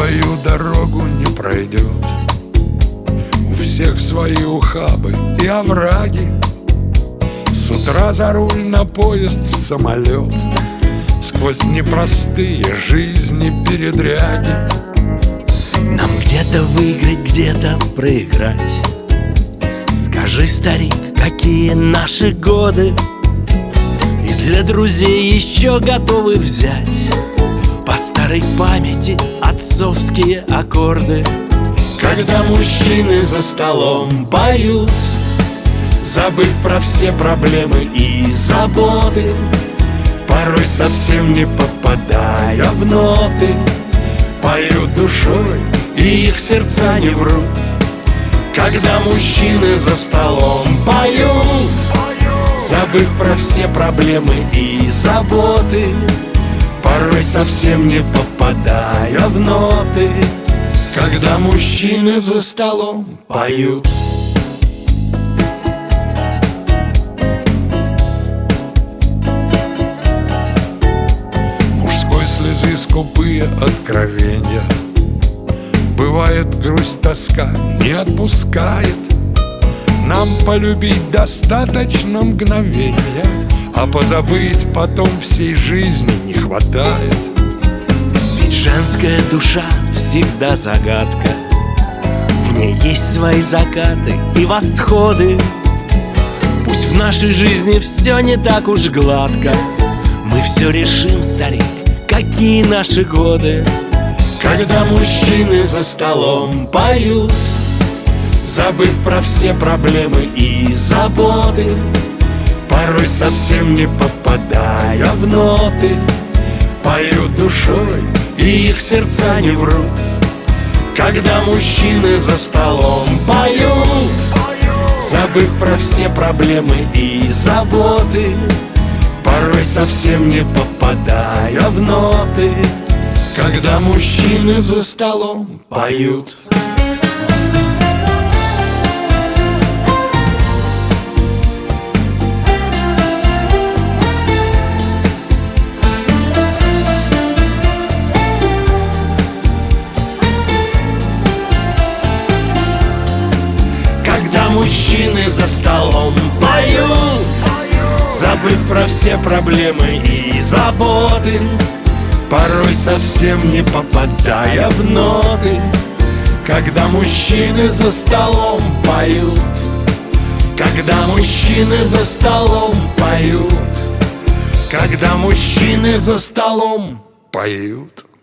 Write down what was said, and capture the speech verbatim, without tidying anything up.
твою дорогу не пройдет. У всех свои ухабы и овраги. С утра за руль, на поезд, в самолет, сквозь непростые жизни передряги. Нам где-то выиграть, где-то проиграть. Скажи, старик, какие наши годы? И для друзей еще готовы взять по старой памяти отцовские аккорды. Когда мужчины за столом поют, забыв про все проблемы и заботы, порой совсем не попадая в ноты, поют душой, и их сердца не врут. Когда мужчины за столом поют, забыв про все проблемы и заботы, порой совсем не попадая в ноты. Когда мужчины за столом поют. Мужской слезы скупые откровения. Бывает, грусть, тоска не отпускает. Нам полюбить достаточно мгновения, а позабыть потом всей жизни не хватает. Ведь женская душа всегда загадка. В ней есть свои закаты и восходы. Пусть в нашей жизни все не так уж гладко, мы все решим, старик, какие наши годы. Когда мужчины за столом поют, забыв про все проблемы и заботы, порой совсем не попадая в ноты, поют душой, и их сердца не врут. Когда мужчины за столом поют, забыв про все проблемы и заботы, порой совсем не попадая в ноты. Когда мужчины за столом поют. Когда мужчины за столом поют, забыв про все проблемы и заботы, порой совсем не попадая в ноты. Когда мужчины за столом поют, когда мужчины за столом поют, когда мужчины за столом Поют.